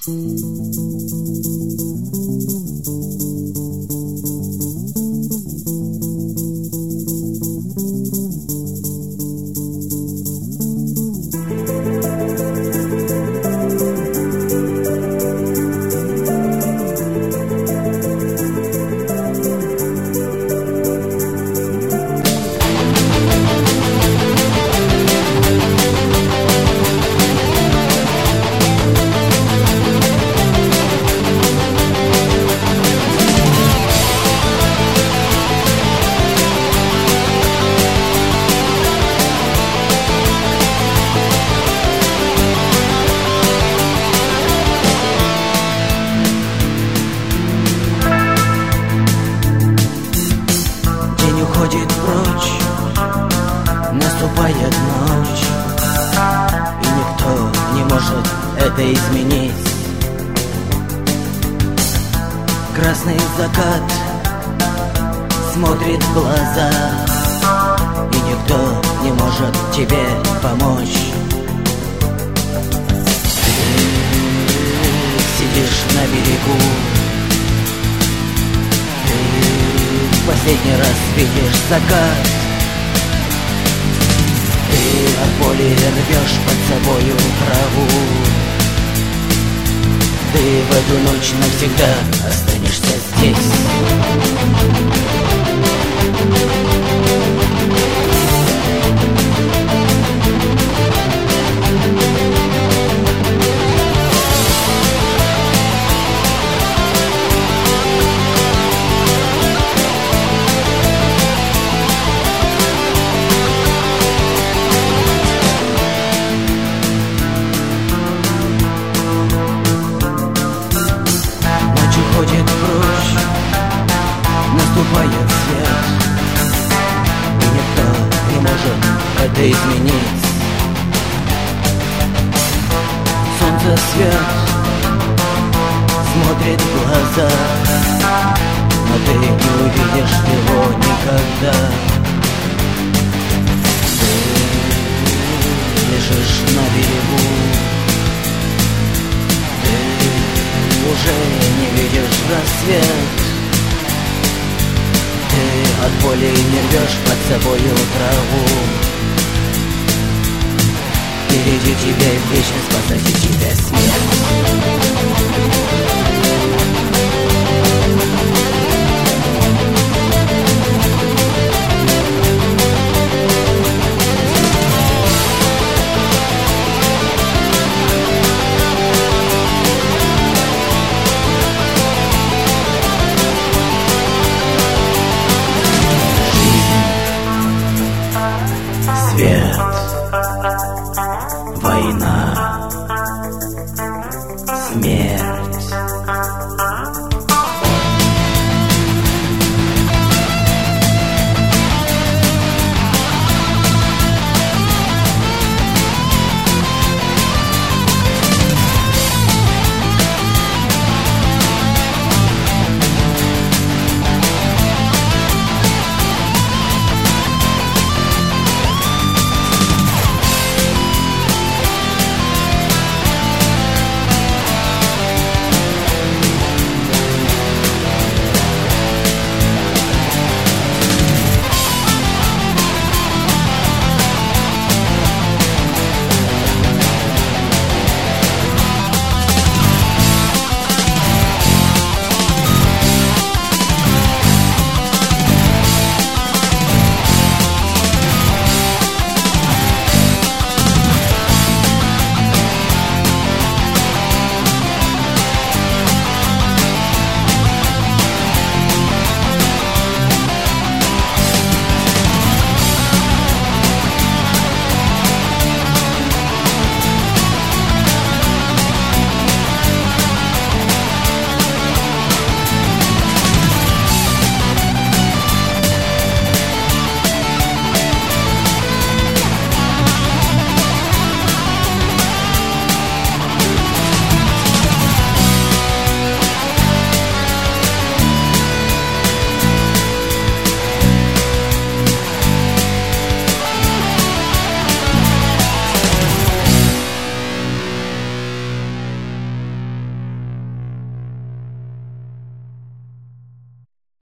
Уходит прочь, наступает ночь, и никто не может это изменить. Красный закат смотрит в глаза, и никто не может тебе помочь. Ты сидишь на берегу, последний раз видишь закат. Ты от боли рвешь под собою траву. Ты в эту ночь навсегда останешься здесь. Уходит прочь, наступает свет, и никто не может это изменить. Солнце свет смотрит в глаза, но ты не увидишь его никогда. Ты лежишь на берегу, уже не видишь рассвет. Ты от боли не рвешь под собою траву. Впереди тебя и вечность, позади тебя смерть. Свет, война, смерть.